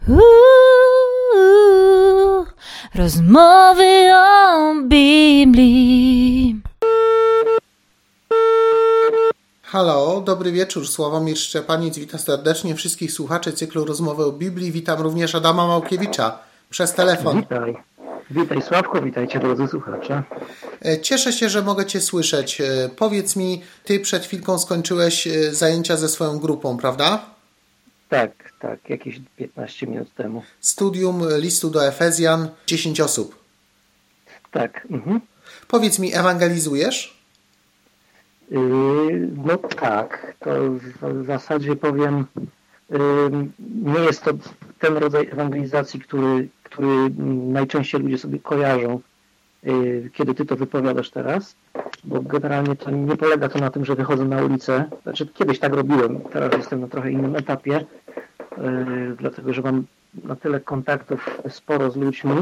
Rozmowy o Biblii. Halo, dobry wieczór. Sławomir Szczepaniec, witam serdecznie wszystkich słuchaczy cyklu Rozmowy o Biblii. Witam również Adama Małkiewicza przez telefon. Witaj Sławko, witajcie drodzy słuchacze. Cieszę się, że mogę Cię słyszeć. Powiedz mi, Ty przed chwilką skończyłeś zajęcia ze swoją grupą, prawda? Tak, jakieś 15 minut temu. Studium listu do Efezjan, 10 osób. Tak. Powiedz mi, ewangelizujesz? No tak, to w zasadzie powiem, nie jest to ten rodzaj ewangelizacji, który najczęściej ludzie sobie kojarzą, kiedy ty to wypowiadasz teraz, bo generalnie to nie polega to na tym, że wychodzę na ulicę. Znaczy kiedyś tak robiłem, teraz jestem na trochę innym etapie, dlatego że mam na tyle kontaktów sporo z ludźmi,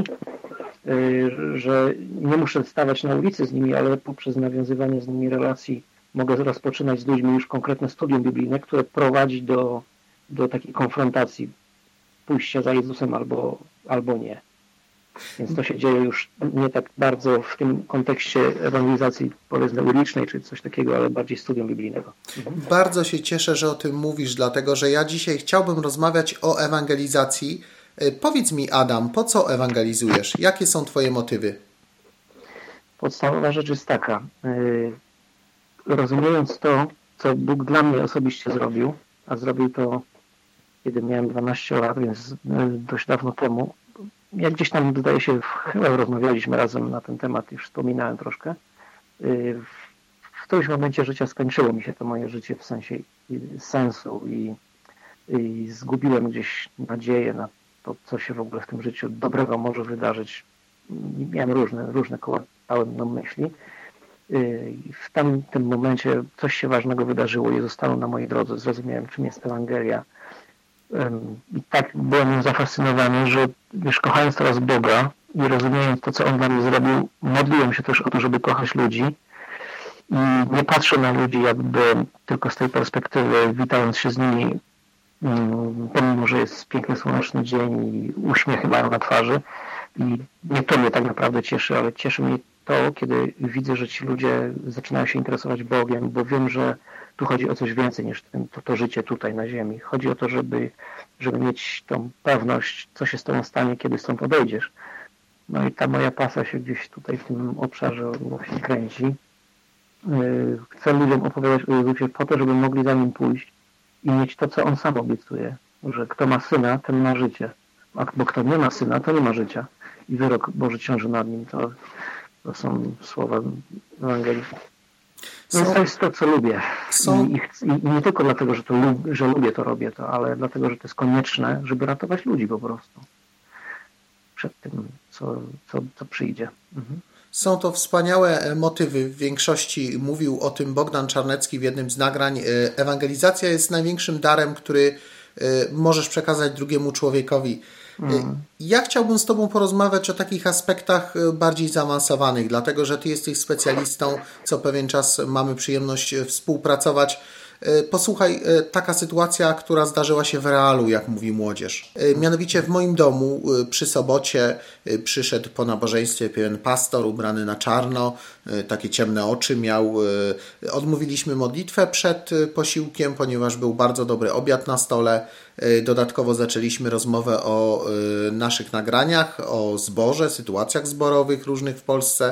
że nie muszę stawać na ulicy z nimi, ale poprzez nawiązywanie z nimi relacji mogę rozpoczynać z ludźmi już konkretne studium biblijne, które prowadzi do takiej konfrontacji, pójścia za Jezusem albo nie. Więc to się dzieje już nie tak bardzo w tym kontekście ewangelizacji, powiedzmy, ulicznej czy coś takiego, ale bardziej studium biblijnego. Bardzo się cieszę, że o tym mówisz, dlatego że ja dzisiaj chciałbym rozmawiać o ewangelizacji. Powiedz mi, Adam, po co ewangelizujesz? Jakie są Twoje motywy? Podstawowa rzecz jest taka. Rozumiejąc to, co Bóg dla mnie osobiście zrobił, a zrobił to, kiedy miałem 12 lat, więc dość dawno temu. Jak gdzieś tam, zdaje się, chyba rozmawialiśmy razem na ten temat, już wspominałem troszkę. W którymś momencie życia skończyło mi się to moje życie w sensie sensu i zgubiłem gdzieś nadzieję na to, co się w ogóle w tym życiu dobrego może wydarzyć. Miałem różne koła na myśli. I w tamtym momencie coś się ważnego wydarzyło i zostało na mojej drodze. Zrozumiałem, czym jest Ewangelia. I tak byłem zafascynowany, że już kochając teraz Boga i rozumiejąc to, co On dla mnie zrobił, modliłem się też o to, żeby kochać ludzi i nie patrzę na ludzi jakby tylko z tej perspektywy, witając się z nimi, pomimo, że jest piękny, słoneczny dzień i uśmiechy mają na twarzy. I nie to mnie tak naprawdę cieszy, ale cieszy mnie to, kiedy widzę, że ci ludzie zaczynają się interesować Bogiem, bo wiem, że tu chodzi o coś więcej niż to życie tutaj na ziemi. Chodzi o to, żeby mieć tą pewność, co się z tobą stanie, kiedy stąd odejdziesz. No i ta moja pasja się gdzieś tutaj w tym obszarze właśnie kręci. Chcę ludziom opowiadać o Jezusie po to, żeby mogli za Nim pójść i mieć to, co On sam obiecuje, że kto ma Syna, ten ma życie, bo kto nie ma Syna, to nie ma życia. I wyrok Boży ciąży nad nim. To są słowa Ewangelii. No to jest to, co lubię. I nie tylko dlatego, że lubię to, robię to, ale dlatego, że to jest konieczne, żeby ratować ludzi po prostu. Przed tym, co przyjdzie. Są to wspaniałe motywy. W większości mówił o tym Bogdan Czarnecki w jednym z nagrań. Ewangelizacja jest największym darem, który możesz przekazać drugiemu człowiekowi. Ja chciałbym z Tobą porozmawiać o takich aspektach bardziej zaawansowanych, dlatego że Ty jesteś specjalistą, co pewien czas mamy przyjemność współpracować. Posłuchaj, taka sytuacja, która zdarzyła się w realu, jak mówi młodzież. Mianowicie w moim domu przy sobocie przyszedł po nabożeństwie pewien pastor ubrany na czarno, takie ciemne oczy miał. Odmówiliśmy modlitwę przed posiłkiem, ponieważ był bardzo dobry obiad na stole. Dodatkowo zaczęliśmy rozmowę o naszych nagraniach, o zborze, sytuacjach zborowych różnych w Polsce.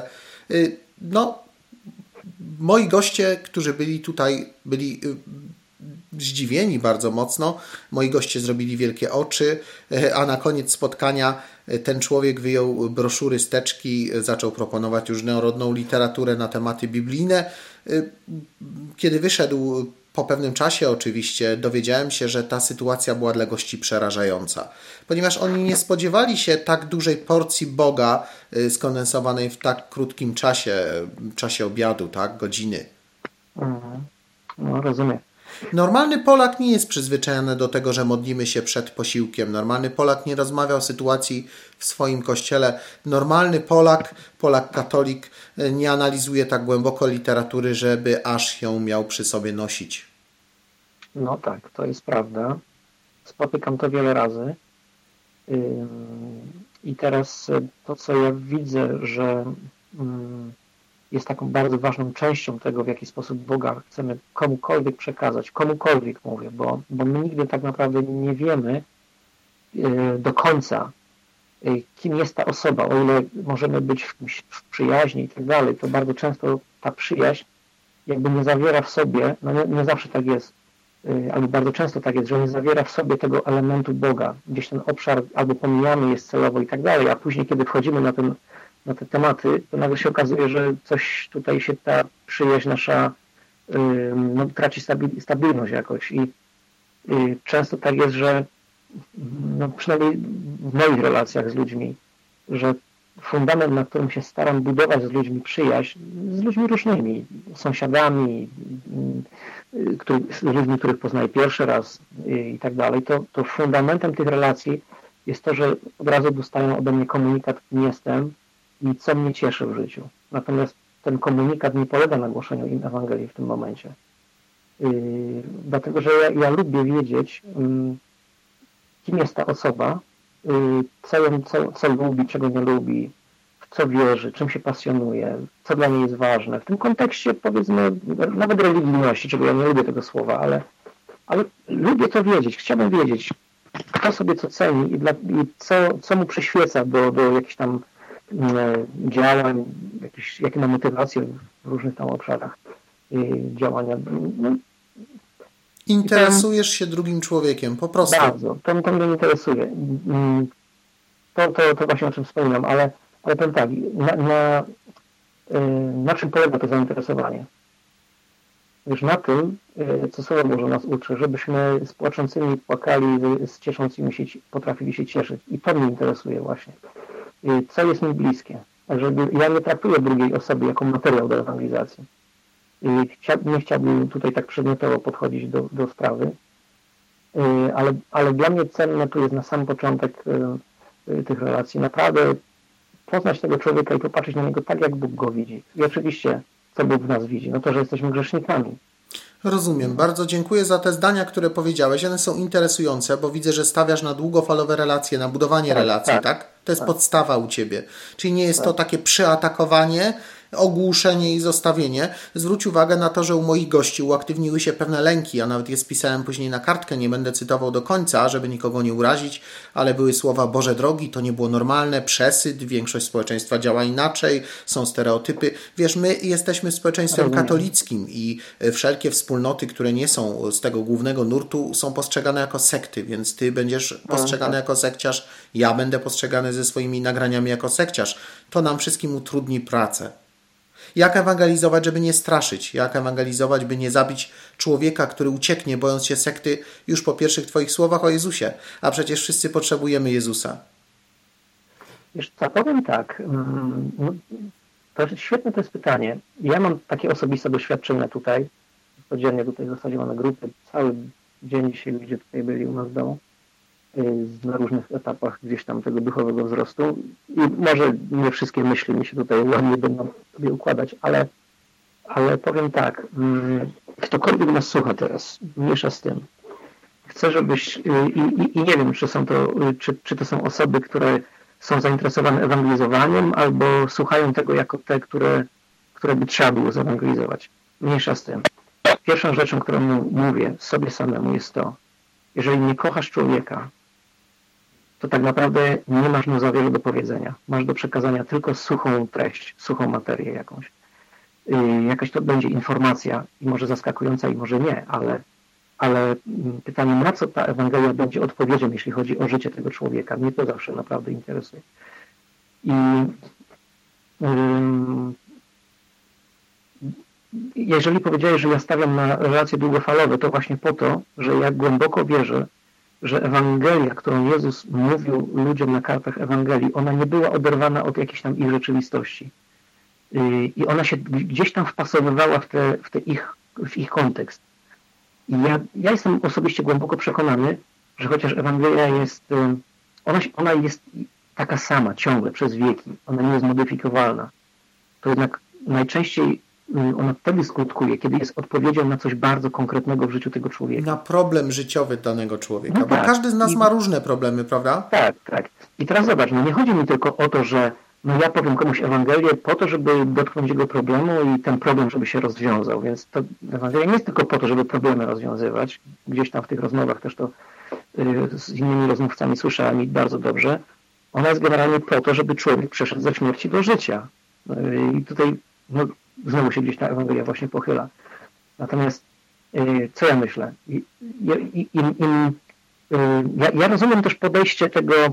Moi goście, którzy byli tutaj, byli zdziwieni bardzo mocno. Moi goście zrobili wielkie oczy, a na koniec spotkania ten człowiek wyjął broszury z teczki, zaczął proponować różnorodną literaturę na tematy biblijne. Kiedy wyszedł po pewnym czasie oczywiście dowiedziałem się, że ta sytuacja była dla gości przerażająca, ponieważ oni nie spodziewali się tak dużej porcji Boga skondensowanej w tak krótkim czasie obiadu, tak, godziny. No, rozumiem. Normalny Polak nie jest przyzwyczajony do tego, że modlimy się przed posiłkiem. Normalny Polak nie rozmawia o sytuacji w swoim kościele. Normalny Polak katolik nie analizuje tak głęboko literatury, żeby aż ją miał przy sobie nosić. No tak, to jest prawda. Spotykam to wiele razy. I teraz to, co ja widzę, że jest taką bardzo ważną częścią tego, w jaki sposób Boga chcemy komukolwiek przekazać, komukolwiek mówię, bo my nigdy tak naprawdę nie wiemy do końca, kim jest ta osoba. O ile możemy być w przyjaźni i tak dalej, to bardzo często ta przyjaźń jakby nie zawiera w sobie, no nie zawsze tak jest, albo bardzo często tak jest, że nie zawiera w sobie tego elementu Boga. Gdzieś ten obszar albo pomijamy jest celowo i tak dalej, a później, kiedy wchodzimy na te tematy, to nagle się okazuje, że coś tutaj się ta przyjaźń nasza traci stabilność jakoś. I często tak jest, że przynajmniej w moich relacjach z ludźmi, że fundament, na którym się staram budować z ludźmi przyjaźń, z ludźmi różnymi, sąsiadami, z ludźmi, których poznaję pierwszy raz i tak dalej, to fundamentem tych relacji jest to, że od razu dostają ode mnie komunikat, kim jestem i co mnie cieszy w życiu. Natomiast ten komunikat nie polega na głoszeniu im Ewangelii w tym momencie. Dlatego, że ja lubię wiedzieć, kim jest ta osoba, co lubi, czego nie lubi, w co wierzy, czym się pasjonuje, co dla niej jest ważne. W tym kontekście, powiedzmy, nawet religijności, czego ja nie lubię tego słowa, ale lubię to wiedzieć. Chciałbym wiedzieć, kto sobie co ceni i co mu przyświeca do jakichś tam działań, jakie ma motywacje w różnych tam obszarach działania. Interesujesz się drugim człowiekiem, po prostu. Bardzo. To mnie interesuje. To właśnie o czym wspominam, ale powiem tak, na czym polega to zainteresowanie? Wiesz, na tym, co Słowo Boże nas uczy, żebyśmy z płaczącymi płakali, z cieszącymi się potrafili się cieszyć. I to mnie interesuje właśnie. Co jest mi bliskie. Żeby ja nie traktuję drugiej osoby jako materiał do ewangelizacji. Nie chciałbym tutaj tak przedmiotowo podchodzić do sprawy, ale dla mnie cenne tu jest na sam początek tych relacji. Naprawdę poznać tego człowieka i popatrzeć na niego tak, jak Bóg go widzi. I oczywiście, co Bóg w nas widzi? No to, że jesteśmy grzesznikami. Rozumiem. Bardzo dziękuję za te zdania, które powiedziałeś. One są interesujące, bo widzę, że stawiasz na długofalowe relacje, na budowanie relacji, tak? To jest podstawa u Ciebie. Czyli nie jest to takie przeatakowanie, ogłuszenie i zostawienie. Zwróć uwagę na to, że u moich gości uaktywniły się pewne lęki. Ja nawet je spisałem później na kartkę, nie będę cytował do końca, żeby nikogo nie urazić, ale były słowa: Boże drogi, to nie było normalne, przesyt, większość społeczeństwa działa inaczej, są stereotypy. Wiesz, my jesteśmy społeczeństwem katolickim i wszelkie wspólnoty, które nie są z tego głównego nurtu, są postrzegane jako sekty, więc ty będziesz postrzegany jako sekciarz, ja będę postrzegany ze swoimi nagraniami jako sekciarz. To nam wszystkim utrudni pracę. Jak ewangelizować, żeby nie straszyć? Jak ewangelizować, by nie zabić człowieka, który ucieknie, bojąc się sekty, już po pierwszych Twoich słowach o Jezusie? A przecież wszyscy potrzebujemy Jezusa. Wiesz co, powiem tak. Świetne to jest pytanie. Ja mam takie osobiste doświadczenia tutaj. Codziennie tutaj w zasadzie mamy grupy. Cały dzień dzisiaj ludzie tutaj byli u nas w domu. Na różnych etapach gdzieś tam tego duchowego wzrostu. I może nie wszystkie myśli mi się tutaj ładnie będą sobie układać, ale powiem tak, ktokolwiek nas słucha teraz, mniejsza z tym. Chcę, żebyś, i nie wiem, czy to są osoby, które są zainteresowane ewangelizowaniem, albo słuchają tego jako te, które by trzeba było zewangelizować. Mniejsza z tym. Pierwszą rzeczą, którą mówię sobie samemu, jest to: jeżeli nie kochasz człowieka, to tak naprawdę nie masz mu za wiele do powiedzenia. Masz do przekazania tylko suchą treść, suchą materię jakąś. Jakaś to będzie informacja, i może zaskakująca, i może nie, ale pytanie, na co ta Ewangelia będzie odpowiedzią, jeśli chodzi o życie tego człowieka. Mnie to zawsze naprawdę interesuje. I jeżeli powiedziałeś, że ja stawiam na relacje długofalowe, to właśnie po to, że ja głęboko wierzę, że Ewangelia, którą Jezus mówił ludziom na kartach Ewangelii, ona nie była oderwana od jakiejś tam ich rzeczywistości. I ona się gdzieś tam wpasowywała w ich kontekst. I ja jestem osobiście głęboko przekonany, że chociaż Ewangelia jest, ona jest taka sama ciągle przez wieki, ona nie jest modyfikowalna, to jednak najczęściej ona wtedy skutkuje, kiedy jest odpowiedzią na coś bardzo konkretnego w życiu tego człowieka. Na problem życiowy danego człowieka, No bo tak. każdy z nas ma różne problemy, prawda? Tak, tak. I teraz zobacz, nie chodzi mi tylko o to, że ja powiem komuś Ewangelię po to, żeby dotknąć jego problemu i ten problem, żeby się rozwiązał. Więc to Ewangelia nie jest tylko po to, żeby problemy rozwiązywać. Gdzieś tam w tych rozmowach też to z innymi rozmówcami słyszałem i bardzo dobrze. Ona jest generalnie po to, żeby człowiek przeszedł ze śmierci do życia. I tutaj znowu się gdzieś ta Ewangelia właśnie pochyla. Natomiast co ja myślę? Ja rozumiem też podejście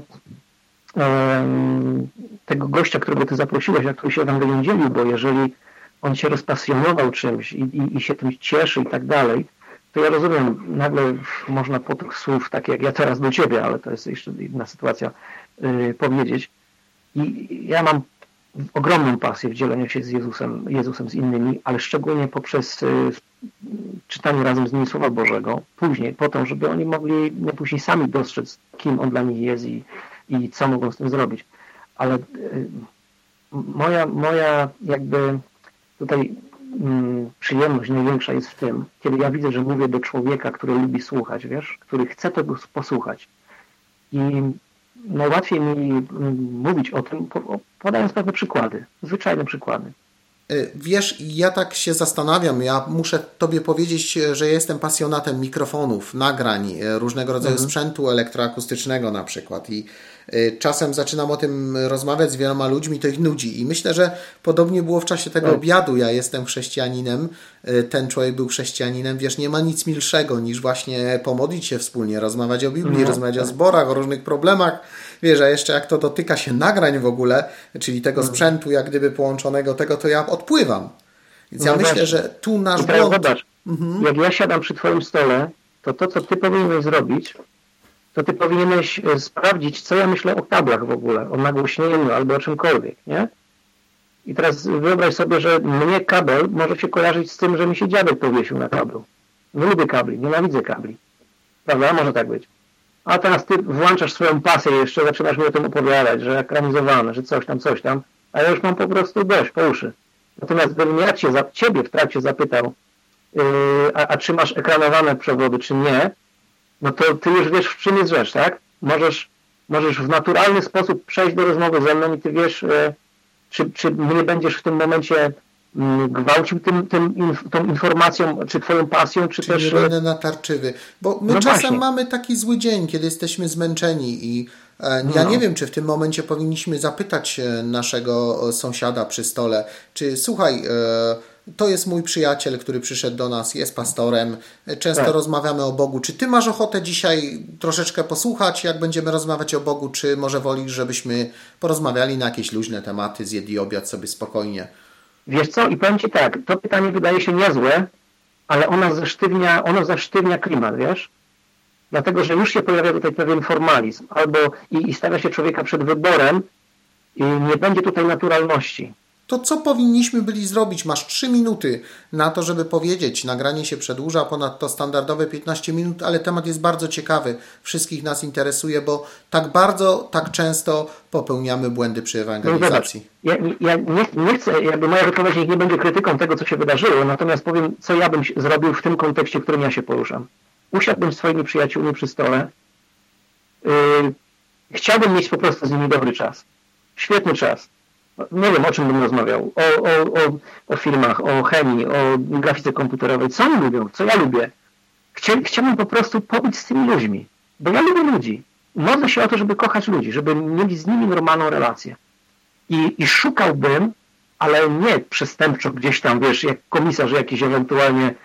tego gościa, którego ty zaprosiłeś, na który się Ewangelią dzielił, bo jeżeli on się rozpasjonował czymś i się tym cieszy i tak dalej, to ja rozumiem, nagle można po tych słów, tak jak ja teraz do ciebie, ale to jest jeszcze inna sytuacja, powiedzieć. I ja mam ogromną pasję w dzieleniu się z Jezusem z innymi, ale szczególnie poprzez czytanie razem z nimi Słowa Bożego, później, po to, żeby oni mogli później sami dostrzec, kim On dla nich jest i co mogą z tym zrobić. Ale moja jakby tutaj przyjemność największa jest w tym, kiedy ja widzę, że mówię do człowieka, który lubi słuchać, wiesz, który chce tego posłuchać. I najłatwiej mi mówić o tym, podając pewne przykłady, zwyczajne przykłady. Wiesz, ja tak się zastanawiam, ja muszę tobie powiedzieć, że jestem pasjonatem mikrofonów, nagrań, różnego rodzaju sprzętu elektroakustycznego na przykład i czasem zaczynam o tym rozmawiać z wieloma ludźmi, to ich nudzi i myślę, że podobnie było w czasie tego obiadu. Ja jestem chrześcijaninem, ten człowiek był chrześcijaninem, wiesz, nie ma nic milszego niż właśnie pomodlić się wspólnie, rozmawiać o Biblii, rozmawiać o zborach, o różnych problemach, wiesz, a jeszcze jak to dotyka się nagrań w ogóle, czyli tego sprzętu jak gdyby połączonego tego, to ja odpływam. Więc ja myślę, że tu nasz błąd... Zobacz, jak ja siadam przy twoim stole, to co ty powinieneś zrobić, to ty powinieneś sprawdzić, co ja myślę o kablach w ogóle, o nagłośnieniu albo o czymkolwiek, nie? I teraz wyobraź sobie, że mnie kabel może się kojarzyć z tym, że mi się dziadek powiesił na kablu. Nie lubię kabli, nienawidzę kabli. Prawda? Może tak być. A teraz ty włączasz swoją pasję jeszcze, zaczynasz mi o tym opowiadać, że ekranizowane, że coś tam, a ja już mam po prostu dość po uszy. Natomiast gdybym ja ciebie w trakcie zapytał, a czy masz ekranowane przewody, czy nie, no to ty już wiesz, w czym jest rzecz, tak? Możesz w naturalny sposób przejść do rozmowy ze mną i ty wiesz, czy nie będziesz w tym momencie gwałcił tą informacją, czy twoją pasją, czy też... nie będę natarczywy. Bo my czasem mamy taki zły dzień, kiedy jesteśmy zmęczeni i ja nie wiem, czy w tym momencie powinniśmy zapytać naszego sąsiada przy stole, czy słuchaj, to jest mój przyjaciel, który przyszedł do nas, jest pastorem, często rozmawiamy o Bogu. Czy ty masz ochotę dzisiaj troszeczkę posłuchać, jak będziemy rozmawiać o Bogu, czy może wolisz, żebyśmy porozmawiali na jakieś luźne tematy, zjedli obiad sobie spokojnie? Wiesz co, i powiem ci tak, to pytanie wydaje się niezłe, ale ono zasztywnia klimat, wiesz? Dlatego, że już się pojawia tutaj pewien formalizm, albo i stawia się człowieka przed wyborem i nie będzie tutaj naturalności. To co powinniśmy byli zrobić? Masz 3 minuty na to, żeby powiedzieć. Nagranie się przedłuża ponad to standardowe 15 minut, ale temat jest bardzo ciekawy. Wszystkich nas interesuje, bo tak bardzo, tak często popełniamy błędy przy ewangelizacji. Ja nie chcę, jakby moja wypowiedź nie będzie krytyką tego, co się wydarzyło, natomiast powiem, co ja bym zrobił w tym kontekście, w którym ja się poruszam. Usiadłbym z swoimi przyjaciółmi przy stole. Chciałbym mieć po prostu z nimi dobry czas. Świetny czas. Nie wiem, o czym bym rozmawiał. O filmach, o chemii, o grafice komputerowej. Co oni lubią? Co ja lubię? Chciałbym po prostu pobyć z tymi ludźmi. Bo ja lubię ludzi. Modlę się o to, żeby kochać ludzi, żeby mieli z nimi normalną relację. I szukałbym, ale nie przestępczo gdzieś tam, wiesz, jak komisarz jakiś ewentualnie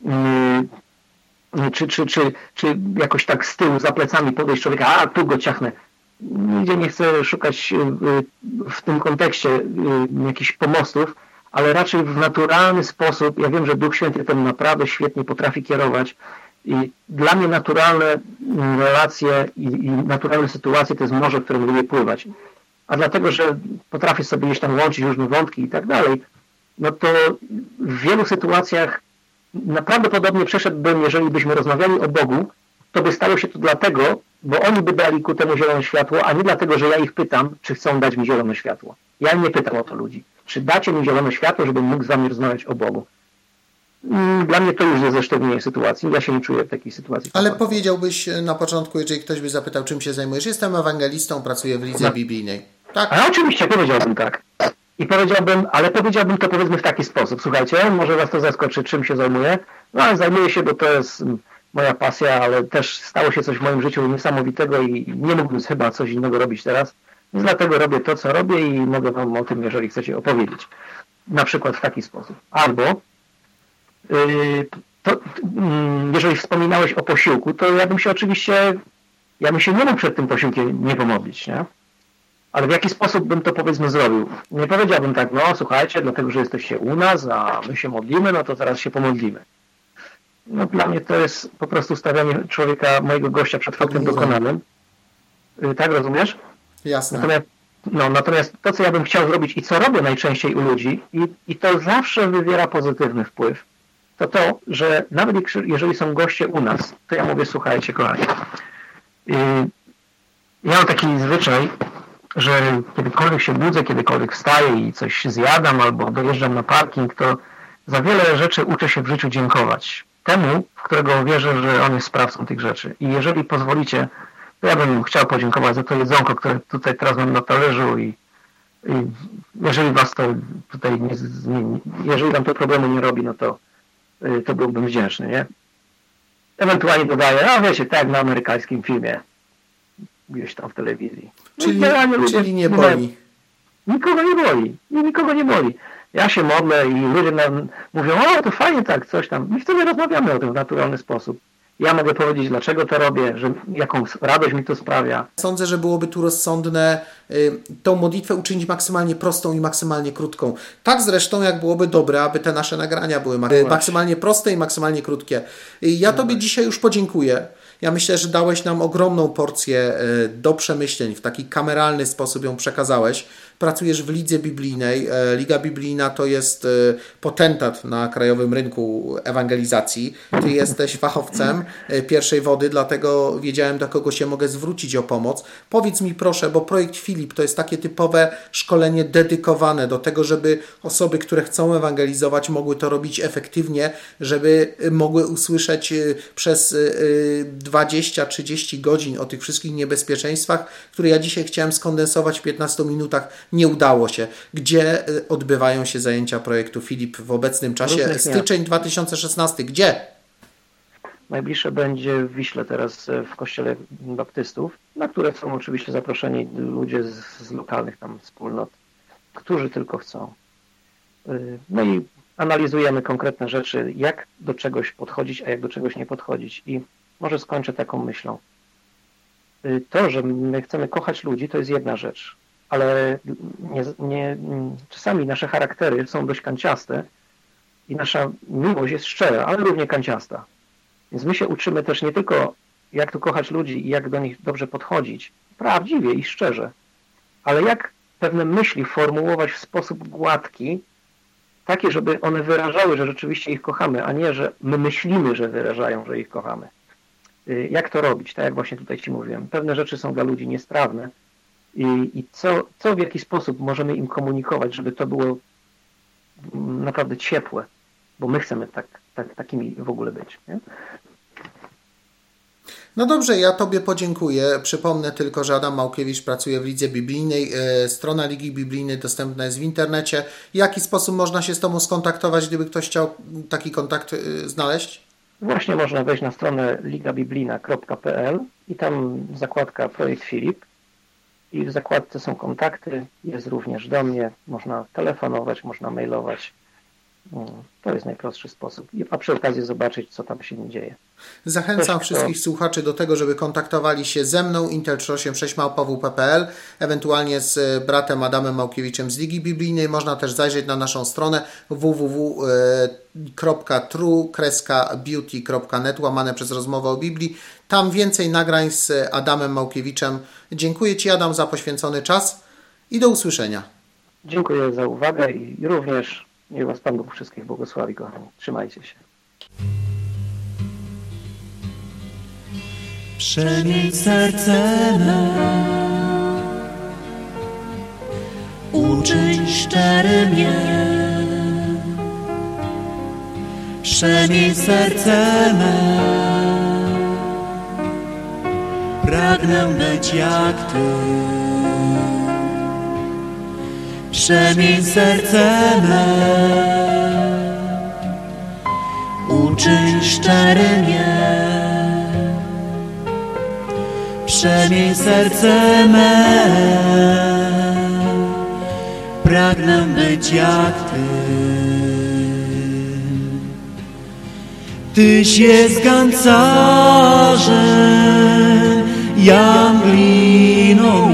czy jakoś tak z tyłu, za plecami podejść człowieka, a tu go ciachnę. Nigdzie nie chcę szukać w tym kontekście jakichś pomostów, ale raczej w naturalny sposób. Ja wiem, że Duch Święty tym naprawdę świetnie potrafi kierować i dla mnie naturalne relacje i naturalne sytuacje to jest morze, w którym lubię pływać. A dlatego, że potrafię sobie gdzieś tam łączyć różne wątki i tak dalej, no to w wielu sytuacjach naprawdę podobnie przeszedłbym, jeżeli byśmy rozmawiali o Bogu, to by stało się to dlatego, bo oni by dali ku temu zielone światło, a nie dlatego, że ja ich pytam, czy chcą dać mi zielone światło. Ja nie pytam o to ludzi. Czy dacie mi zielone światło, żebym mógł z wami rozmawiać o Bogu? Dla mnie to już jest zeszczególnienie sytuacji. Ja się nie czuję w takiej sytuacji. Ale powiedziałbyś na początku, jeżeli ktoś by zapytał, czym się zajmujesz, jestem ewangelistą, pracuję w lidze biblijnej. Tak? A oczywiście powiedziałbym tak. I powiedziałbym to powiedzmy w taki sposób. Słuchajcie, może was to zaskoczy, czym się zajmuję. No ale zajmuję się, bo to jest moja pasja, ale też stało się coś w moim życiu niesamowitego i nie mógłbym chyba coś innego robić teraz. Więc dlatego robię to, co robię i mogę wam o tym, jeżeli chcecie, opowiedzieć. Na przykład w taki sposób. Albo jeżeli wspominałeś o posiłku, to ja bym się nie mógł przed tym posiłkiem nie pomodlić, nie? Ale w jaki sposób bym to powiedzmy zrobił? Nie powiedziałbym tak, no słuchajcie, dlatego, że jesteście u nas, a my się modlimy, no to teraz się pomodlimy. No dla mnie to jest po prostu stawianie człowieka, mojego gościa przed faktem dokonanym. Tak, rozumiesz? Jasne. Natomiast to, co ja bym chciał zrobić i co robię najczęściej u ludzi i to zawsze wywiera pozytywny wpływ, to, że nawet jeżeli są goście u nas, to ja mówię, słuchajcie, kochani, ja mam taki zwyczaj, że kiedykolwiek się budzę, kiedykolwiek wstaję i coś zjadam albo dojeżdżam na parking, to za wiele rzeczy uczę się w życiu dziękować temu, w którego wierzę, że on jest sprawcą tych rzeczy. I jeżeli pozwolicie, to ja bym chciał podziękować za to jedzonko, które tutaj teraz mam na talerzu i jeżeli was to tutaj nie zmieni, jeżeli wam to problemu nie robi, no to byłbym wdzięczny, nie? Ewentualnie dodaję, a wiecie, tak na amerykańskim filmie, gdzieś tam w telewizji. Czyli nie boli. Nikogo nie boli. Ja się modlę i ludzie mówią, o to fajnie tak, coś tam. I wtedy rozmawiamy o tym w naturalny sposób. Ja mogę powiedzieć, dlaczego to robię, że jaką radość mi to sprawia. Sądzę, że byłoby tu rozsądne tą modlitwę uczynić maksymalnie prostą i maksymalnie krótką. Tak zresztą, jak byłoby dobre, aby te nasze nagrania były maksymalnie proste i maksymalnie krótkie. Ja Tobie dzisiaj już podziękuję. Ja myślę, że dałeś nam ogromną porcję do przemyśleń. W taki kameralny sposób ją przekazałeś. Pracujesz w lidze biblijnej. Liga biblijna to jest potentat na krajowym rynku ewangelizacji. Ty jesteś fachowcem pierwszej wody, dlatego wiedziałem, do kogo się mogę zwrócić o pomoc. Powiedz mi proszę, bo projekt Filip to jest takie typowe szkolenie dedykowane do tego, żeby osoby, które chcą ewangelizować, mogły to robić efektywnie, żeby mogły usłyszeć przez 20-30 godzin o tych wszystkich niebezpieczeństwach, które ja dzisiaj chciałem skondensować w 15 minutach. Nie udało się. Gdzie odbywają się zajęcia projektu Filip w obecnym czasie? Styczeń 2016. Gdzie? Najbliższe będzie w Wiśle teraz w kościele baptystów, na które są oczywiście zaproszeni ludzie z lokalnych tam wspólnot, którzy tylko chcą. No i analizujemy konkretne rzeczy, jak do czegoś podchodzić, a jak do czegoś nie podchodzić. I może skończę taką myślą. To, że my chcemy kochać ludzi, to jest jedna rzecz, ale czasami nasze charaktery są dość kanciaste i nasza miłość jest szczera, ale równie kanciasta. Więc my się uczymy też nie tylko, jak tu kochać ludzi i jak do nich dobrze podchodzić, prawdziwie i szczerze, ale jak pewne myśli formułować w sposób gładki, takie, żeby one wyrażały, że rzeczywiście ich kochamy, a nie, że my myślimy, że wyrażają, że ich kochamy. Jak to robić? Tak jak właśnie tutaj Ci mówiłem. Pewne rzeczy są dla ludzi niestrawne i co w jaki sposób możemy im komunikować, żeby to było naprawdę ciepłe, bo my chcemy takimi w ogóle być. Nie? No dobrze, ja Tobie podziękuję. Przypomnę tylko, że Adam Małkiewicz pracuje w Lidze Biblijnej. Strona Ligi Biblijnej dostępna jest w internecie. W jaki sposób można się z Tobą skontaktować, gdyby ktoś chciał taki kontakt znaleźć? Właśnie można wejść na stronę ligabiblina.pl i tam zakładka Projekt Filip i w zakładce są kontakty, jest również do mnie, można telefonować, można mailować. To jest najprostszy sposób. A przy okazji zobaczyć, co tam się dzieje. Zachęcam wszystkich słuchaczy do tego, żeby kontaktowali się ze mną, intel386@wp.pl, ewentualnie z bratem Adamem Małkiewiczem z Ligi Biblijnej. Można też zajrzeć na naszą stronę www.true-beauty.net / rozmowę o Biblii. Tam więcej nagrań z Adamem Małkiewiczem. Dziękuję Ci, Adam, za poświęcony czas i do usłyszenia. Dziękuję za uwagę i również niech Was Pan Bóg wszystkich błogosławi, kochani. Trzymajcie się. Przemień serce me, uczyń szczerym je. Przemień serce me, pragnę być jak Ty. Przemień serce me, uczyń szczerym je. Przemień serce me, pragnę być jak Ty. Tyś jest gancarzem, jam gliną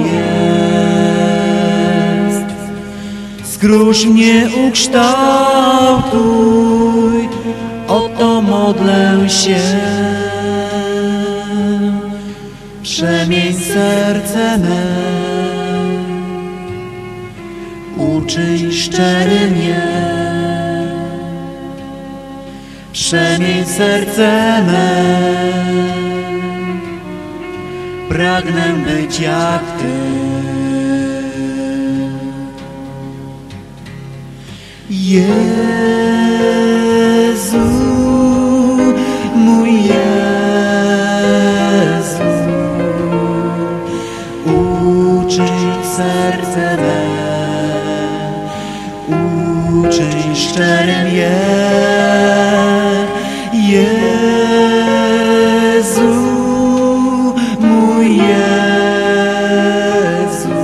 jest. Skróż mnie, ukształtuj, o to modlę się. Przemień serce me, uczyń szczerym je. Przemień serce me, pragnę być jak Ty. Jezu, mój Jezu, uczyń serce me, uczyń szczerym je. Jezu, mój Jezu,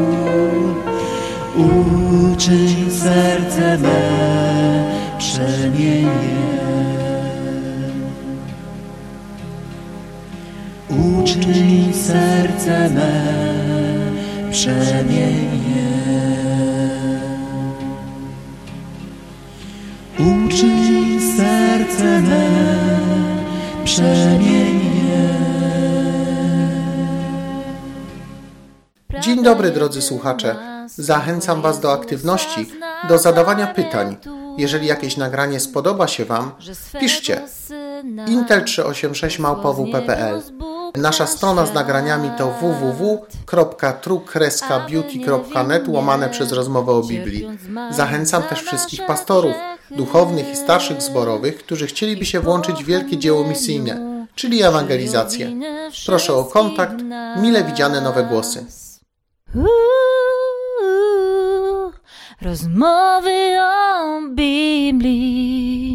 uczyń serce me, przemień je. Uczyń serce me, przemień je. Uczyń serce me, przemień je. Dzień dobry, drodzy słuchacze. Zachęcam Was do aktywności, do zadawania pytań. Jeżeli jakieś nagranie spodoba się Wam, piszcie intel386@wp.pl. Nasza strona z nagraniami to www.tru-beauty.net/rozmowę o Biblii. Zachęcam też wszystkich pastorów, duchownych i starszych zborowych, którzy chcieliby się włączyć w wielkie dzieło misyjne, czyli ewangelizację. Proszę o kontakt, mile widziane nowe głosy. Rozmowy o Biblii.